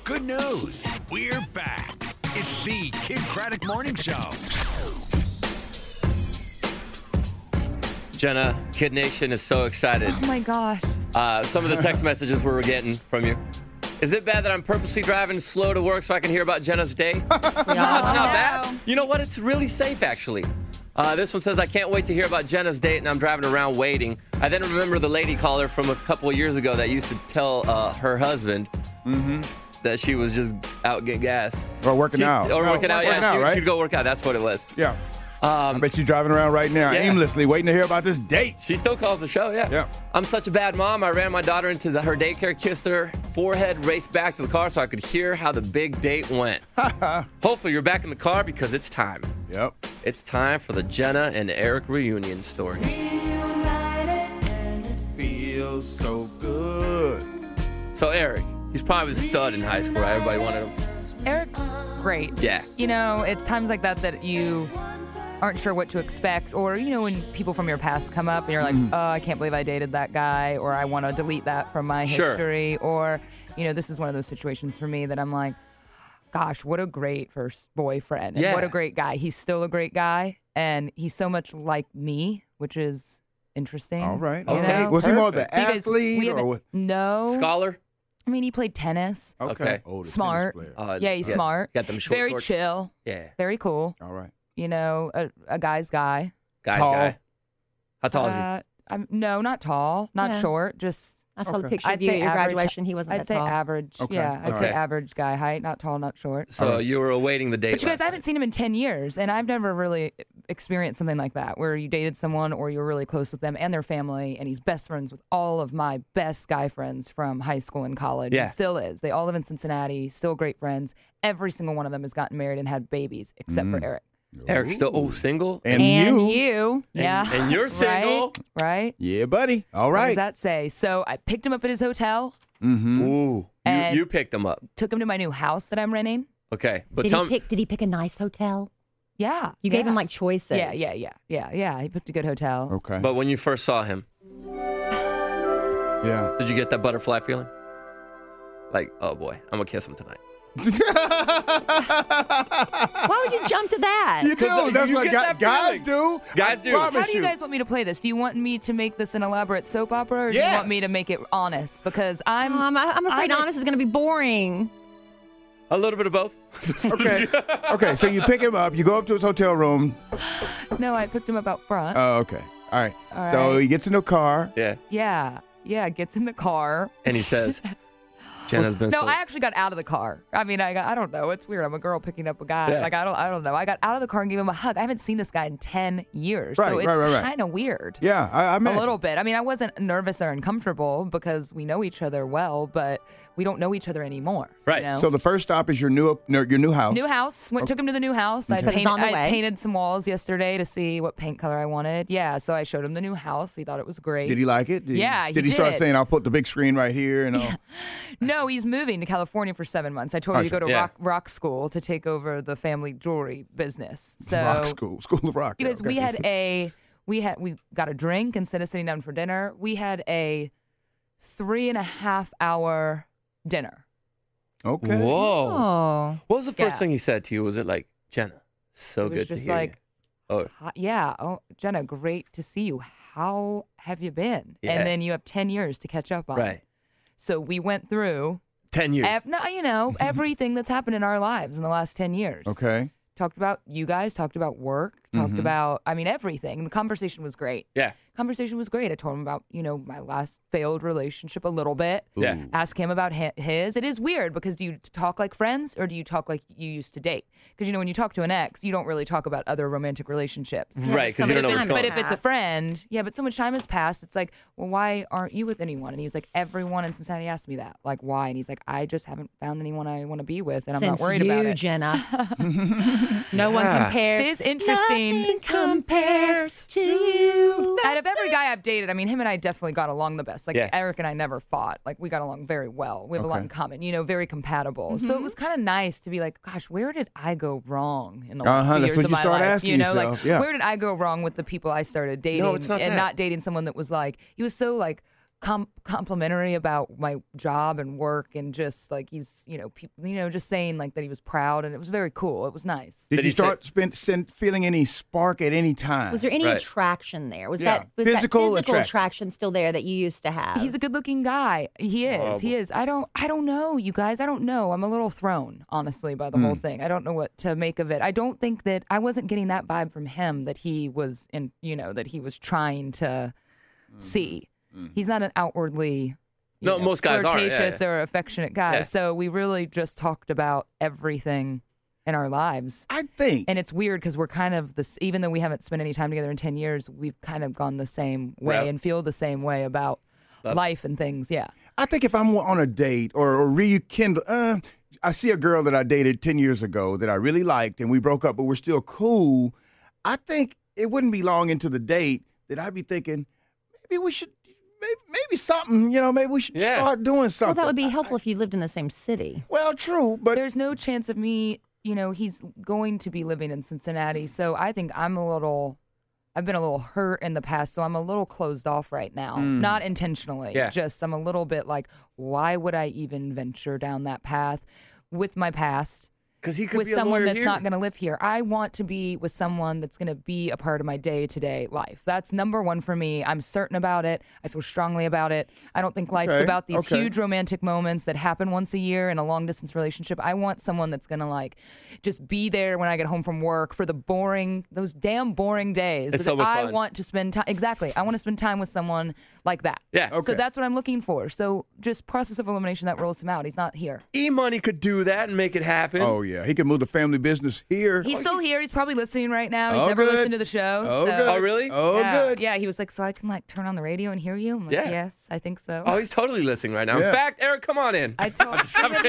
Good news. We're back. It's the Kid Craddock Morning Show. Jenna, Kid Nation is so excited. Oh, my gosh. Some of the text messages we were getting from you. Is it bad that I'm purposely driving slow to work so I can hear about Jenna's day? No, it's not bad. You know what? It's really safe, actually. This one says, I can't wait to hear about Jenna's date, and I'm driving around waiting. I then remember the lady caller from a couple of years ago that used to tell her husband that she was just out getting gas. Or working out. Or working out, yeah. Right? She'd go work out. That's what it was. Yeah. I bet she's driving around right now aimlessly waiting to hear about this date. She still calls the show, yeah. I'm such a bad mom. I ran my daughter into her daycare, kissed her forehead, raced back to the car so I could hear how the big date went. Hopefully you're back in the car because it's time. Yep. It's time for the Jenna and Eric reunion story. Feels so good. So Eric, he's probably the stud in high school, right? Everybody wanted him. Eric's great. Yeah. You know, it's times like that you aren't sure what to expect, or, you know, when people from your past come up and you're like, oh, I can't believe I dated that guy, or I want to delete that from my history, or, you know, this is one of those situations for me that I'm like, gosh, what a great first boyfriend. And what a great guy. He's still a great guy, and he's so much like me, which is interesting. All right. You Okay. know? Was he more of the So you guys- athlete or what? No. Scholar? I mean, he played tennis. Okay. Oh, the Smart. tennis player. Yeah, he's smart. Got them short Very shorts. chill. Yeah. Very cool. All right. You know, a guy's guy. Guy. How tall is he? No, not tall, not Yeah. short, just I saw the picture I'd of you say at your average- graduation. He wasn't I'd that say tall. average. Okay. Yeah, I'd All say right. average guy height, not tall, not short. So you were awaiting the date. But you guys, last I haven't night. seen him in 10 years, and I've never really experienced something like that, where you dated someone or you were really close with them and their family, and he's best friends with all of my best guy friends from high school and college, Yeah. and still is. They all live in Cincinnati, still great friends. Every single one of them has gotten married and had babies, except for Eric. Eric's still single? And you. Yeah. And you're single? Right? Yeah, buddy. All What does right. that say? So I picked him up at his hotel, Ooh. And- You picked him up. took him to my new house that I'm renting. Okay. But Did tell he me. pick? Did he pick a nice hotel? Yeah. You gave him like choices. Yeah. He picked a good hotel. Okay. But when you first saw him, yeah. did you get that butterfly feeling? Like, oh boy, I'm going to kiss him tonight. Why would you jump to that? You do. That's you what get that guys feeling. do. Guys I do. promise How do you guys want me to play this? Do you want me to make this an elaborate soap opera, or do you Yes. want me to make it honest? Because I'm I'm afraid I'm- honest is going to be boring. A little bit of both. Okay. Okay. So you pick him up. You go up to his hotel room. No, I picked him up out front. Oh, okay. All right. All So right. he gets in the car. Yeah. Yeah, gets in the car. And he says, Jenna's been No, so... I actually got out of the car. I mean, I don't know. It's weird. I'm a girl picking up a guy. Yeah. Like I don't know. I got out of the car and gave him a hug. I haven't seen this guy in 10 years, Right, so it's right. kind of weird. Yeah, I A imagine. little bit. I mean, I wasn't nervous or uncomfortable because we know each other well, but we don't know each other anymore. Right. You know? So the first stop is your new house. New house. Took him to the new house. I But it's on the way. painted some walls yesterday to see what paint color I wanted. Yeah, so I showed him the new house. He thought it was great. Did he like it? Yeah, Did he he start did. saying, "I'll put the big screen right here"? And all? No, he's moving to California for 7 months. I told him to go to Yeah. rock school to take over the family jewelry business. So Rock school of rock. you guys, Okay. we got a drink instead of sitting down for dinner. We had a 3.5 hour dinner. Okay. Whoa. Oh. What was the first Yeah. thing he said to you? Was it like, Jenna, so It was good just to hear like, you? Oh, "Hi- yeah, oh Jenna, great to see you. How have you been? Yeah. And then you have 10 years to catch up on. right. So we went through 10 years. everything that's happened in our lives in the last 10 years. Okay. Talked about you guys, talked about work, talked about, everything. The conversation was great. Yeah. Conversation was great. I told him about, my last failed relationship a little bit. Yeah. Ask him about his. It is weird because do you talk like friends or do you talk like you used to date? Because, when you talk to an ex, you don't really talk about other romantic relationships. Right, because you don't know what's going But on. if it's a friend, but so much time has passed. It's like, well, why aren't you with anyone? And he was like, everyone in Cincinnati asked me that. Like, why? And he's like, I just haven't found anyone I want to be with, and I'm not worried about it. Jenna. No one compares. It is interesting. Nothing compares to you. Out of every guy I've dated, him and I definitely got along the best. Like Yeah. Eric and I never fought. Like we got along very well. We have a lot Okay. in common. Very compatible. So it was kind of nice to be like, gosh, where did I go wrong in the Uh-huh, last few that's years what of you my start life? asking Like yourself, yeah. where did I go wrong with the people I started dating No, it's not and that. not dating someone that was like he was so like complimentary about my job and work, and just like he's, just saying like that he was proud, and it was very cool. It was nice. Did you start feeling any spark at any time? Was there any attraction there? Was physical that attraction still there that you used to have? He's a good-looking guy. He is. He is. I don't know, you guys. I don't know. I'm a little thrown, honestly, by the whole thing. I don't know what to make of it. I don't think that I wasn't getting that vibe from him that he was that he was trying to see. He's not an outwardly most guys flirtatious aren't, or affectionate guy. Yeah. So we really just talked about everything in our lives. I think. And it's weird because we're kind of this, even though we haven't spent any time together in 10 years, we've kind of gone the same way and feel the same way about life and things. Yeah. I think if I'm on a date or rekindle, I see a girl that I dated 10 years ago that I really liked and we broke up, but we're still cool. I think it wouldn't be long into the date that I'd be thinking, maybe we should. Maybe something, maybe we should start doing something. Well, that would be helpful if you lived in the same city. Well, true, but there's no chance of me, he's going to be living in Cincinnati. So I think I've been a little hurt in the past. So I'm a little closed off right now. Not intentionally. Yeah. Just I'm a little bit like, why would I even venture down that path with my past? Because he could with be a someone lawyer that's here. not going to live here. I want to be with someone that's going to be a part of my day-to-day life. That's number one for me. I'm certain about it. I feel strongly about it. I don't think life's about these huge romantic moments that happen once a year in a long-distance relationship. I want someone that's going to just be there when I get home from work for those damn boring days. It's so much fun. I want to spend time. Exactly. I want to spend time with someone like that. Yeah. Okay. So that's what I'm looking for. So just process of elimination, that rolls him out. He's not here. E-Money could do that and make it happen. Oh, yeah. He could move the family business here. He's still here. He's probably listening right now. He's never listened to the show. Good. Oh, really? Oh, good. Yeah, he was like, so I can turn on the radio and hear you? I'm like, yes, I think so. Oh, he's totally listening right now. Yeah. In fact, Eric, come on in. I told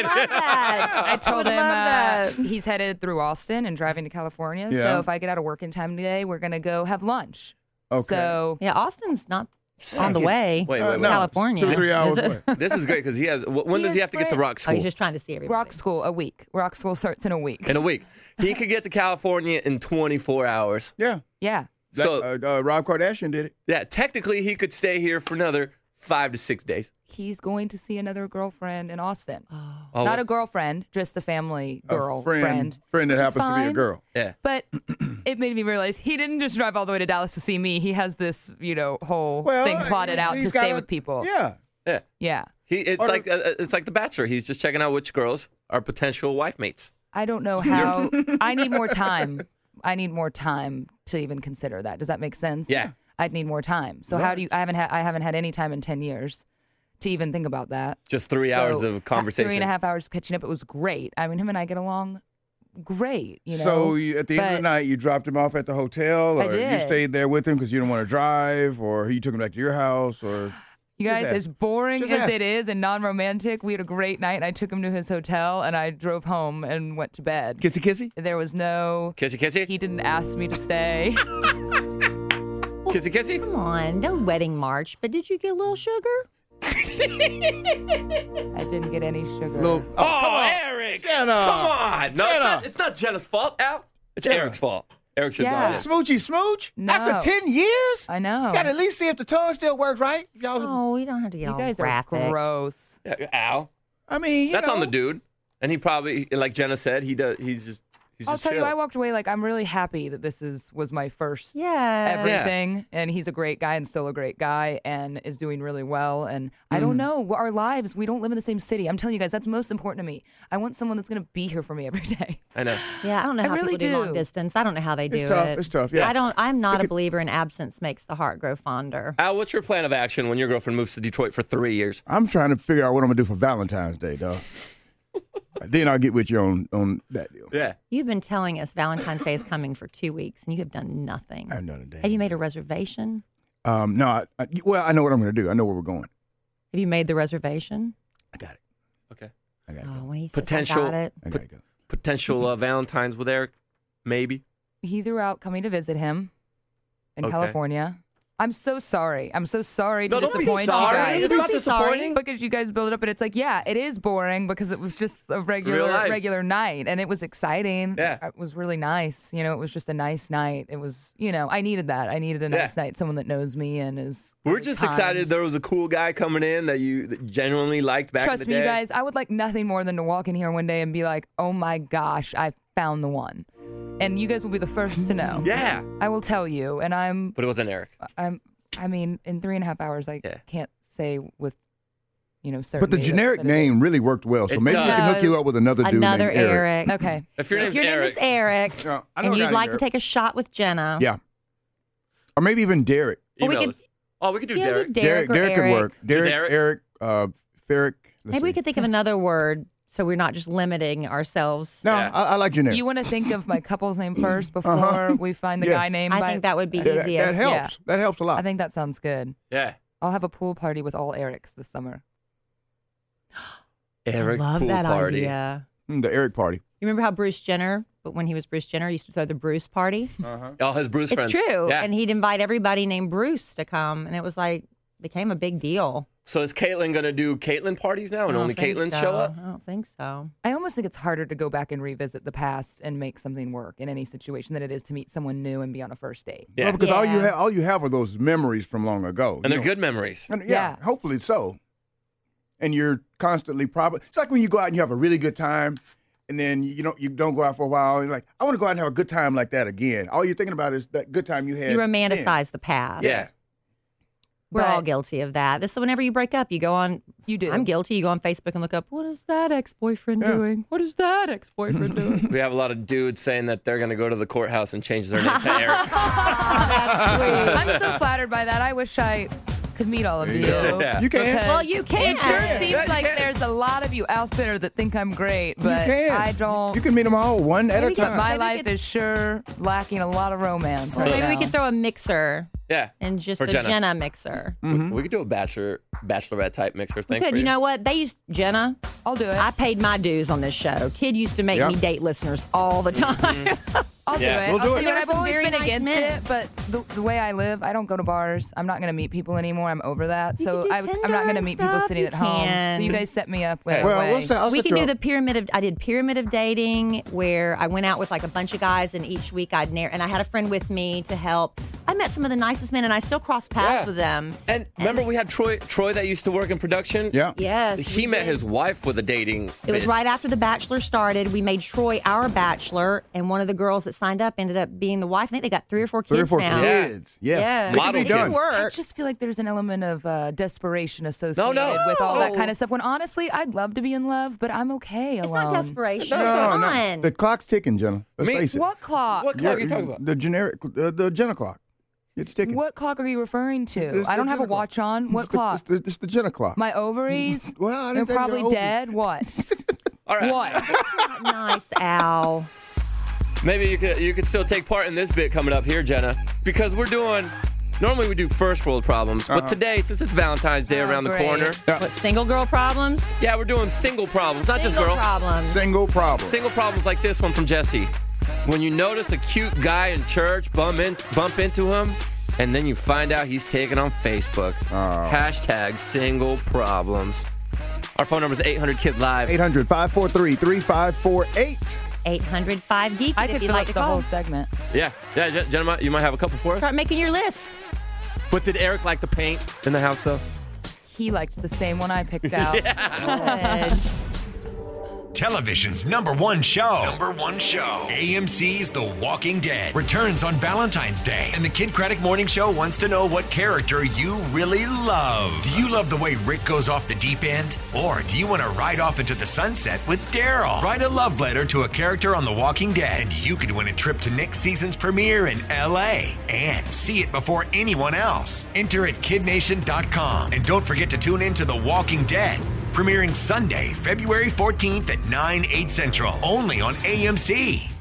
I told him that. he's headed through Austin and driving to California. Yeah. So if I get out of work in time today, we're going to go have lunch. Okay. So Yeah, Austin's not on the way. Wait. to California. 2-3 hours Is it? away. This is great because he has. When does he have to get to rock Oh, school? he's just trying to see everybody. rock school, a week. Rock school starts in a week. In a week. He could get to California in 24 hours. Yeah. Yeah. So, Rob Kardashian did it. yeah, technically he could stay here for another 5 to 6 days. He's going to see another girlfriend in Austin. Oh, Not a girlfriend, just a family A friend that which is happens to be a fine. girl. Yeah. But it made me realize he didn't just drive all the way to Dallas to see me. He has this, whole thing plotted out to he's stay got with people. Yeah. Yeah. Yeah. It's like The Bachelor. He's just checking out which girls are potential wife mates. I don't know how. I need more time. I need more time to even consider that. Does that make sense? Yeah. I'd need more time. So how do you? I haven't had any time in 10 years to even think about that. Just 3 hours of conversation. 3.5 hours of catching up. It was great. I mean, him and I get along great. So at the end of the night, you dropped him off at the hotel, or I did. you stayed there with him because you didn't want to drive, or you took him back to your house, or you guys, as boring Just as ask. it is and non-romantic, we had a great night. And I took him to his hotel, and I drove home and went to bed. kissy kissy. There was no. Kissy kissy? He didn't ask me to stay. Kissy kissy? Come on, no wedding march, but did you get a little sugar? I didn't get any sugar. Oh, Eric! Jenna! Come on! No, Jenna! it's not Jenna's fault, Al. It's Jenna. Eric's fault. Eric should Yeah. know. Smoochy smooch? No. After 10 years? I know. You got to at least see if the tongue still works right. Y'all, Oh, you don't have to get You all guys are graphic. gross. Yeah, Al. I mean, That's know. on the dude. And he probably, like Jenna said, he's just I'll tell you, chill. I walked away like I'm really happy that this was my first Yeah. everything, and he's a great guy and still a great guy and is doing really well. And I don't know our lives. We don't live in the same city. I'm telling you guys, that's most important to me. I want someone that's going to be here for me every day. I know. Yeah, I don't know I how really people do long do. distance. I don't know how they do It's tough. it. It's tough, yeah. I'm not a believer in absence makes the heart grow fonder. Al, what's your plan of action when your girlfriend moves to Detroit for 3 years? I'm trying to figure out what I'm going to do for Valentine's Day, dog. Then I'll get with you on that deal. Yeah. You've been telling us Valentine's Day is coming for 2 weeks, and you have done nothing. I haven't done a day. Have you made a reservation? No, I know what I'm going to do. I know where we're going. Have you made the reservation? I got it. Okay. I got it. Oh, when he says, Potential- I got it. I got it. Potential Valentine's with Eric? Maybe. He threw out coming to visit him in Okay. California. I'm so sorry. I'm so sorry to No, don't be disappoint sorry. you guys. It's not disappointing. Because you guys build it up, and it's like, yeah, it is boring because it was just a regular night, and it was exciting. Yeah. It was really nice. You know, it was just a nice night. It was, you know, I needed that. I needed a nice night, someone that knows me and is. We're just excited there was a cool guy coming in that you genuinely liked back in the day. Trust me, you guys, I would like nothing more than to walk in here one day and be like, oh my gosh, I found the one. And you guys will be the first to know. Yeah. I will tell you, and But it wasn't Eric. I mean, in 3.5 hours, I can't say with, certainty. But the generic name really worked well, so maybe we can hook you up with another dude named Eric. Okay. If your name's name Eric. is Eric, and you'd like to take a shot with Jenna. Yeah. Or maybe even Derek. Well, we could do Derek. Derek could work. Derek, Derek? Eric, Ferrick. Maybe we could think of another word so we're not just limiting ourselves. No, I like generic. You want to think of my couple's name first before we find the guy name? I think that would be easiest. That helps. Yeah. That helps a lot. I think that sounds good. Yeah. I'll have a pool party with all Erics this summer. Eric I love pool that party. idea. The Eric party. You remember how Bruce Jenner, but when he was Bruce Jenner, used to throw the Bruce party? All his Bruce friends. It's true. Yeah. And he'd invite everybody named Bruce to come, and it was became a big deal. So is Caitlyn going to do Caitlyn parties now and only Caitlyn show up? I don't think so. I almost think it's harder to go back and revisit the past and make something work in any situation than it is to meet someone new and be on a first date. Yeah. Well, because all you have are those memories from long ago. And they're good memories. And hopefully so. And you're constantly it's like when you go out and you have a really good time, and then you don't go out for a while, and you're like, I want to go out and have a good time like that again. All you're thinking about is that good time you had. You romanticize the past. Yeah. We're all guilty of that. This is whenever you break up, you go on. You do. I'm guilty. You go on Facebook and look up, what is that ex-boyfriend doing? What is that ex-boyfriend doing? We have a lot of dudes saying that they're going to go to the courthouse and change their name to Eric. That's sweet. I'm so flattered by that. I wish I could meet all of you. Yeah. You can. Well, you can. It sure seems like there's a lot of you out there that think I'm great, but you can. I don't. You can meet them all one at a Maybe But time. my life is sure lacking a lot of romance. So right Maybe we now. could throw a mixer Yeah. and just For a Jenna. Jenna mixer. We could do a bachelorette type mixer thing. Good. For You know what? They used Jenna. I'll do it. I paid my dues on this show. Kid used to make Yep. me date listeners all the time. I'll Yeah. do it. We'll do I'll it. do it. There are I've some always very been nice against men. it, but the way I live, I don't go to bars. I'm not going to meet people anymore. I'm over that. You So can do I'm not going to Tinder meet people stuff. sitting You at home. can. So you guys set me up with Well, a way. I'll We set can you do up. the pyramid of. I did pyramid of dating where I went out with like a bunch of guys, and each week and I had a friend with me to help. I met some of the nicest men, and I still cross paths with them. And remember, we had Troy that used to work in production. Yeah. Yes, He we met did. his wife with a dating. It was right after The Bachelor started. We made Troy our bachelor, and one of the girls that signed up ended up being the wife. I think they got 3 or 4 kids 3 or 4 now. kids. Yes. Yeah. It can Model be done. kids. I Work. just feel like there's an element of desperation associated with all that kind of stuff. When honestly, I'd love to be in love, but I'm okay It's alone. not desperation. No, It's no. fun. The clock's ticking, Jenna. Let's face it. What clock? What clock are you talking about? The generic, the Jenna clock. It's ticking. What clock are you referring to? It's I don't the have a Jenna clock. watch on. What It's the- clock? It's the Jenna clock. My ovaries? Well, I They're didn't say your probably ovaries. dead. What? All right. What? Nice, Al. Maybe you could still take part in this bit coming up here, Jenna, because we're doing. Normally we do first world problems, but today, since it's Valentine's Day Oh, around the great. corner, What, single girl problems? yeah, we're doing single problems, not just Single girl. problems. Single problem. Single problems like this one from Jesse. When you notice a cute guy in church, bump into him, and then you find out he's taken on Facebook. Hashtag single problems. Our phone number is 800-KID-LIVE. 800-543-3548. 800-5-GEEK. I if could you'd fill like up to the call. whole segment. Yeah, Jenna, you might have a couple for us. Start making your list. But did Eric like the paint in the house, though? He liked the same one I picked out. Good. Television's #1 show. AMC's The Walking Dead returns on Valentine's Day. And the Kid Craddock Morning Show wants to know what character you really love. Do you love the way Rick goes off the deep end? Or do you want to ride off into the sunset with Daryl? Write a love letter to a character on The Walking Dead, and you could win a trip to next season's premiere in LA and see it before anyone else. Enter at KidNation.com. And don't forget to tune in to The Walking Dead, premiering Sunday, February 14th at 9, 8 Central, only on AMC.